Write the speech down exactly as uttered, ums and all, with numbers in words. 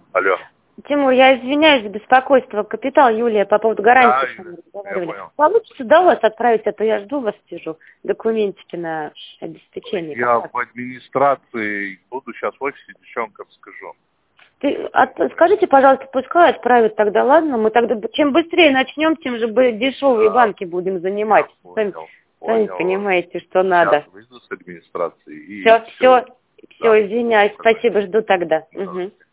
Алло. Тимур, я извиняюсь за беспокойство. Капитал Юлия по поводу гарантии. Да, я понял. Получится, да, у вас отправить, а то я жду вас, сижу, документики на обеспечение. Я в администрации буду сейчас в офисе, девчонкам скажу. Ты, от, скажите, пожалуйста, пускай отправят тогда, ладно? Мы тогда, чем быстрее начнем, тем же дешевые Да. банки будем занимать. Я Сами, понял, сами понял. понимаете, что надо. Сейчас выйду с администрации. И Все, все, все. все, извиняюсь, спасибо, жду тогда. Да. Угу.